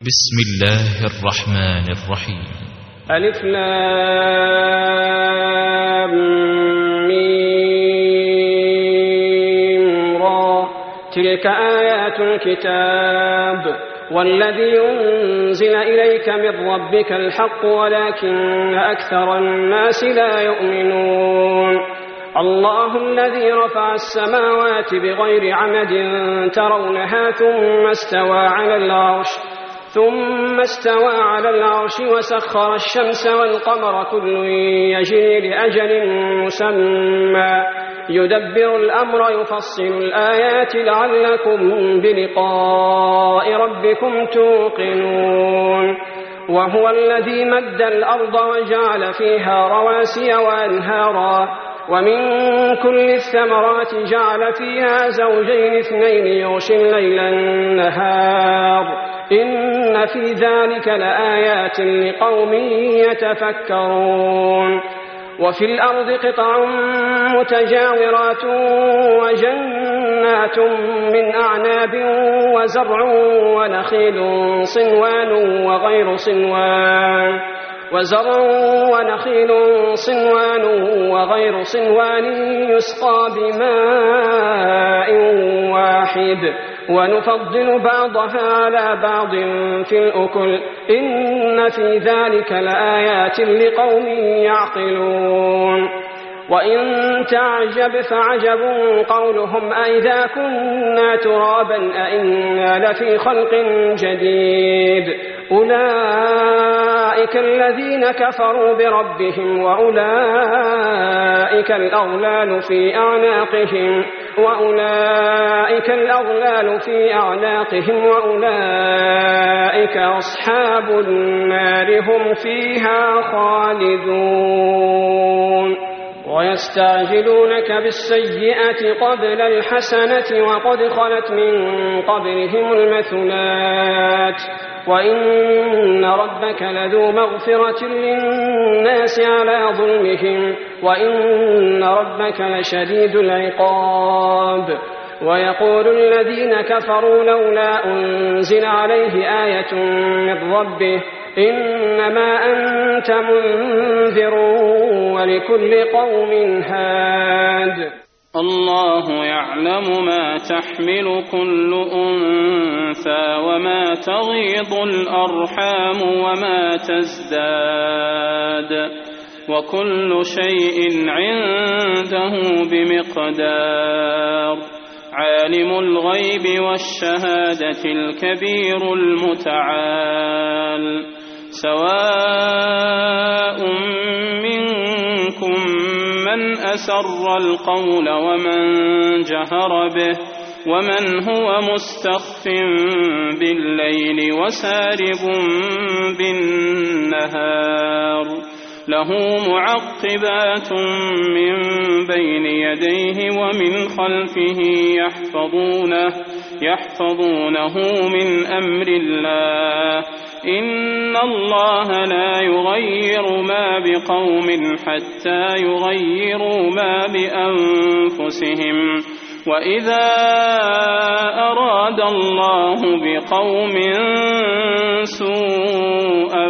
بسم الله الرحمن الرحيم. ألف لام ميم را تلك آيات الكتاب والذي أنزل إليك من ربك الحق ولكن أكثر الناس لا يؤمنون. الله الذي رفع السماوات بغير عمد ترونها ثم استوى على العرش وسخر الشمس والقمر كل يجري لأجل مسمى يدبر الأمر يفصل الآيات لعلكم بلقاء ربكم توقنون. وهو الذي مد الأرض وجعل فيها رواسي وأنهارا ومن كل الثمرات جعل فيها زوجين اثنين يغشي الليل النهار إن في ذلك لآيات لقوم يتفكرون. وفي الأرض قطع متجاورات وجنات من أعناب وزرع ونخيل صنوان وغير صنوان يسقى بماء واحد ونفضل بعضها على بعض في الأكل إن في ذلك لآيات لقوم يعقلون. وإن تعجب فعجب قولهم أئذا كنا ترابا أئنا لفي خلق جديد أولئك الذين كفروا بربهم وأولئك الأغلال في أعناقهم وأولئك أصحاب النار هم فيها خالدون. ويستعجلونك بالسيئة قبل الحسنة وقد خلت من قبلهم المثلات وإن ربك لذو مغفرة للناس على ظلمهم وإن ربك لشديد العقاب. ويقول الذين كفروا لولا أنزل عليه آية من ربه إنما أنت منذر ولكل قوم هاد. الله يعلم ما تحمل كل أنثى وما تغيض الأرحام وما تزداد وكل شيء عنده بمقدار. عالم الغيب والشهادة الكبير المتعال. سواء منكم من أسر القول ومن جهر به ومن هو مستخف بالليل وسارب بالنهار. له معقبات من بين يديه ومن خلفه يحفظونه من أمر الله. إن الله لا يغير ما بقوم حتى يغيروا ما بأنفسهم. وإذا أراد الله بقوم سوءا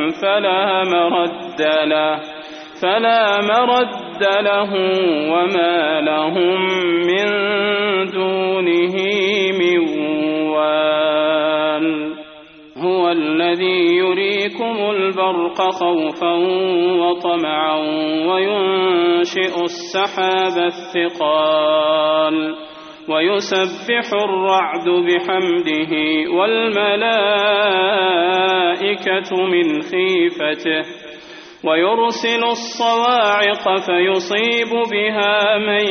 فلا مرد له وما لهم من دونه من وال. هو الذي يريكم البرق خوفا وطمعا وينشئ السحاب الثقال ويسبح الرعد بحمده والملائكة من خيفته ويرسل الصواعق فيصيب بها من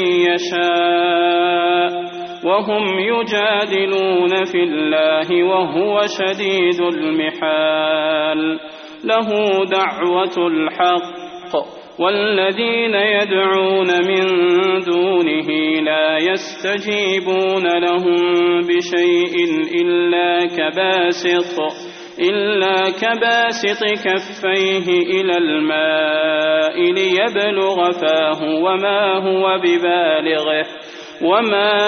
يشاء وهم يجادلون في الله وهو شديد المحال. له دعوة الحق والذين يدعون من دونه لا يستجيبون لهم بشيء إلا كباسط كفيه إلى الماء ليبلغ فاه وما هو ببالغه وما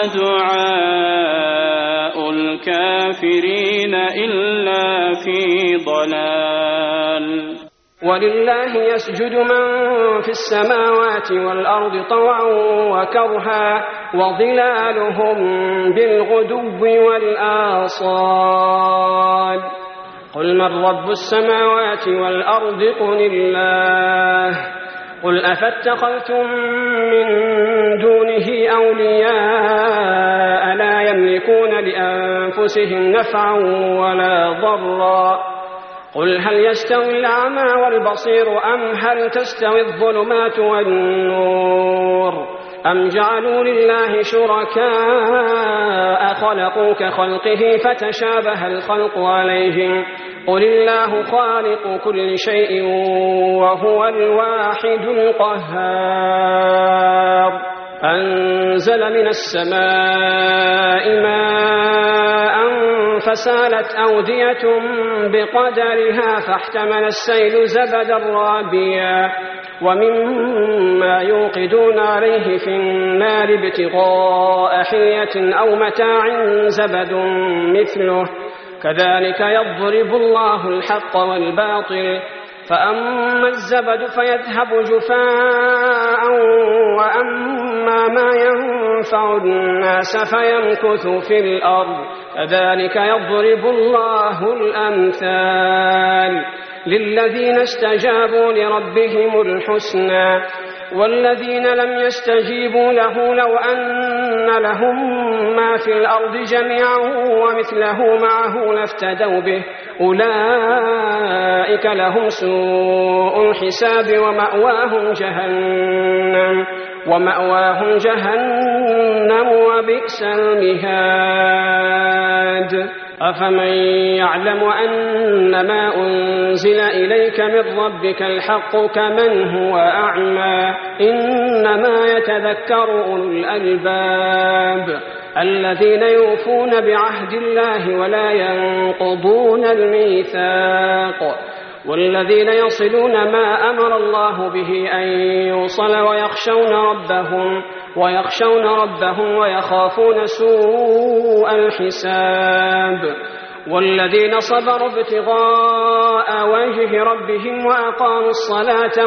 دعاء الكافرين إلا في ضلال ولله يسجد من في السماوات والأرض طوعا وكرها وظلالهم بالغدو والآصال قل من رب السماوات والأرض قل الله قل أفاتخذتم من دونه أولياء لا يملكون لأنفسهم نفعا ولا ضرا قل هل يستوي الأعمى والبصير أم هل تستوي الظلمات والنور أم جعلوا لله شركاء خلقوا كخلقه فتشابه الخلق عليهم قل الله خالق كل شيء وهو الواحد القهار أنزل من السماء ماء فسالت أودية بقدرها فاحتمل السيل زبدا رابيا ومما يوقدون عليه في النار ابتغاء حلية أو متاع زبد مثله كذلك يضرب الله الحق والباطل فأما الزبد فيذهب جفاء وأما ما ينفع الناس فيمكث في الأرض كذلك يضرب الله الأمثال للذين استجابوا لربهم الحسنى والذين لم يستجيبوا له لو أن لهم ما في الأرض جميعا ومثله معه لافتدوا به أولئك لهم سوء الحساب ومأواهم جهنم وبئس المهاد أفمن يعلم أن ما أنزل إليك من ربك الحق كمن هو أعمى إنما يتذكر أولو الألباب الذين يوفون بعهد الله ولا ينقضون الميثاق والذين يصلون ما أمر الله به أن يوصل ويخشون ربهم ويخافون سوء الحساب والذين صبروا ابتغاء وجه ربهم وأقاموا الصلاة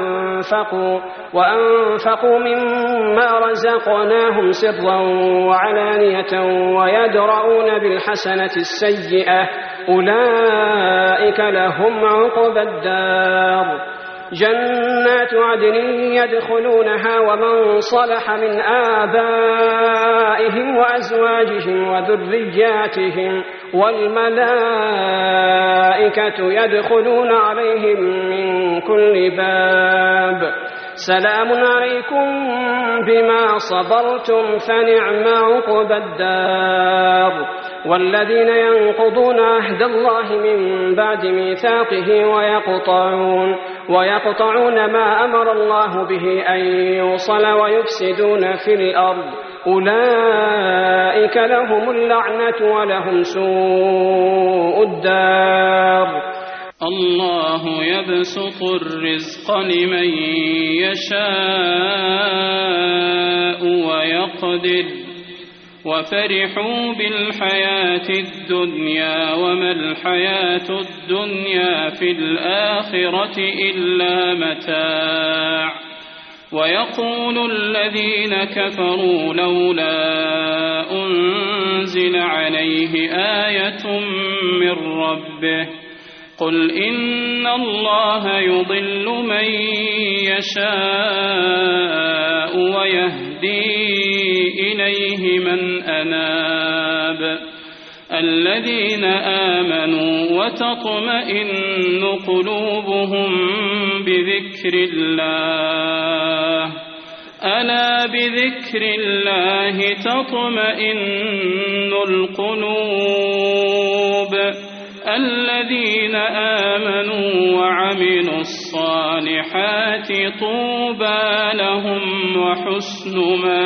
وأنفقوا مما رزقناهم سرا وعلانية ويدرؤون بالحسنة السيئة أولئك لهم عقبى الدار جنات عدن يدخلونها ومن صلح من آبائهم وأزواجهم وذرياتهم والملائكة يدخلون عليهم من كل باب سلام عليكم بما صبرتم فنعم عقبى الدار والذين ينقضون عهد الله من بعد ميثاقه ويقطعون ما أمر الله به أن يوصل ويفسدون في الأرض أولئك لهم اللعنة ولهم سوء الدار الله يبسط الرزق لمن يشاء ويقدر وفرحوا بالحياة الدنيا وما الحياة الدنيا في الآخرة إلا متاع ويقول الذين كفروا لولا أنزل عليه آية من ربه قل إن الله يضل من يشاء ويهدي إليه من أناب الذين آمنوا وتطمئن قلوبهم بذكر الله ألا بذكر الله تطمئن القلوب الذين آمنوا وعملوا الصالحات طوبى لهم وحسن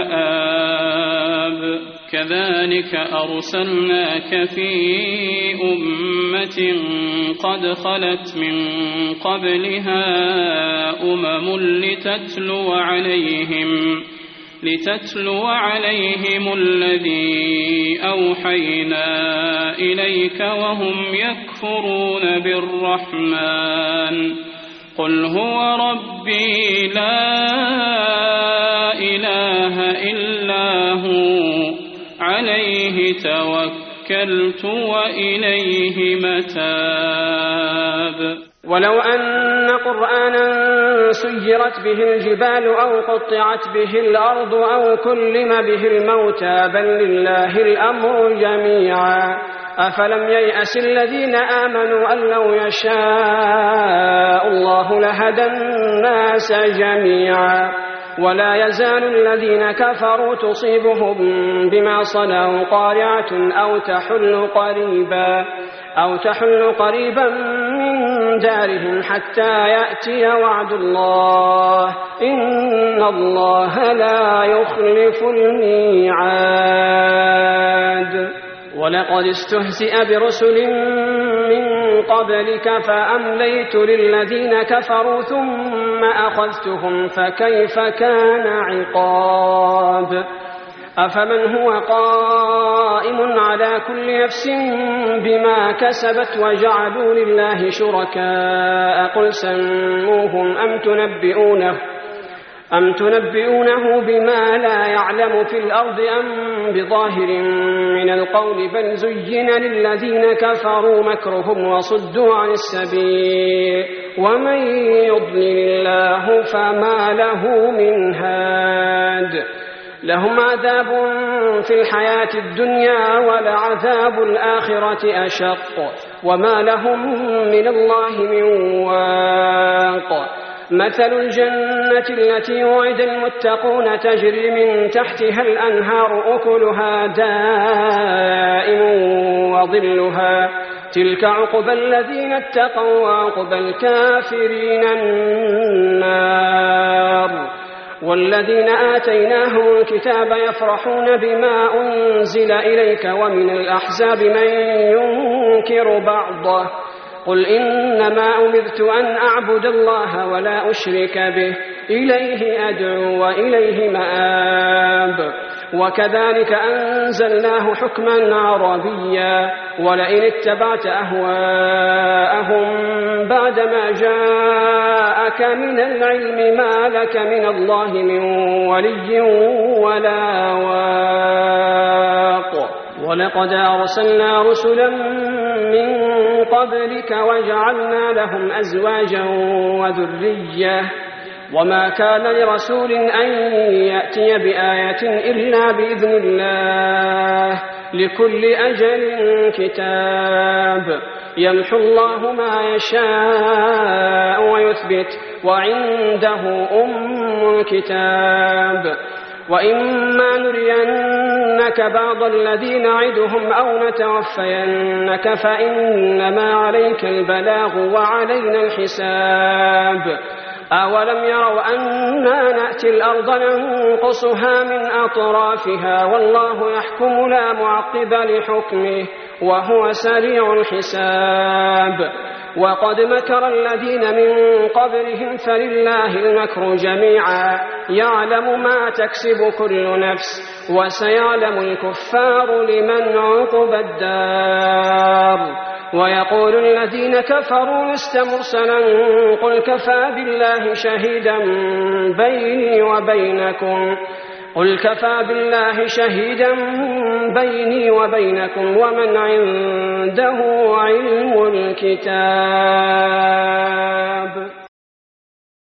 مآب كذلك أرسلناك في أمة قد خلت من قبلها أمم لتتلو عليهم الذي أوحينا إليك وهم يكفرون بالرحمن قل هو ربي لا إله إلا هو عليه توكلت وإليه متاب. ولو أن قرآنا سيرت به الجبال أو قطعت به الأرض أو كلم به الموتى بل لله الأمر جميعا أفلم ييأس الذين آمنوا أن لو يشاء الله لهدى الناس جميعا ولا يزال الذين كفروا تصيبهم بما صنعوا قارعة أو تحل قريبا من دارهم حتى يأتي وعد الله إن الله لا يخلف الميعاد. ولقد استهزئ برسل من قبلك فأمليت للذين كفروا ثم أخذتهم فكيف كان عقاب. أفمن هو قائم على كل نفس بما كسبت وجعلوا لله شركاء قل سموهم أم تنبئونه بما لا يعلم في الأرض أم بظاهر من القول بل زين للذين كفروا مكرهم وصدوا عن السبيل ومن يضلل الله فما له من هاد. لهم عذاب في الحياة الدنيا ولعذاب الآخرة أشق وما لهم من الله من واق. مثل الجنة التي وعد المتقون تجري من تحتها الأنهار أكلها دائم وظلها تلك عقبى الذين اتقوا وعقبى الكافرين النار. والذين آتيناهم الكتاب يفرحون بما أنزل إليك ومن الأحزاب من ينكر بعضه قل إنما أمرت أن أعبد الله ولا أشرك به إليه أدعو وإليه مآب. وكذلك أنزلناه حكما عربيا ولئن اتبعت أهواءهم بعدما جاءك من العلم ما لك من الله من ولي ولا واق. ولقد أرسلنا رسلا من قبلك وجعلنا لهم أزواجا وذرية وما كان لرسول أن يأتي بآية إلا بإذن الله لكل أجل كتاب يمحو الله ما يشاء ويثبت وعنده أم الكتاب. وإما نرينك بعض الذين نعدهم أو نتوفينك فإنما عليك البلاغ وعلينا الحساب. أولم يروا أنا نأتي الأرض ننقصها من أطرافها والله يحكم لا معقب لحكمه وهو سريع الحساب. وقد مكر الذين من قبلهم فلله المكر جميعا يعلم ما تكسب كل نفس وسيعلم الكفار لمن عقب الدار. ويقول الذين كفروا لست مرسلا قل كفى بالله شهيدا بيني وبينكم ومن عنده علم الكتاب.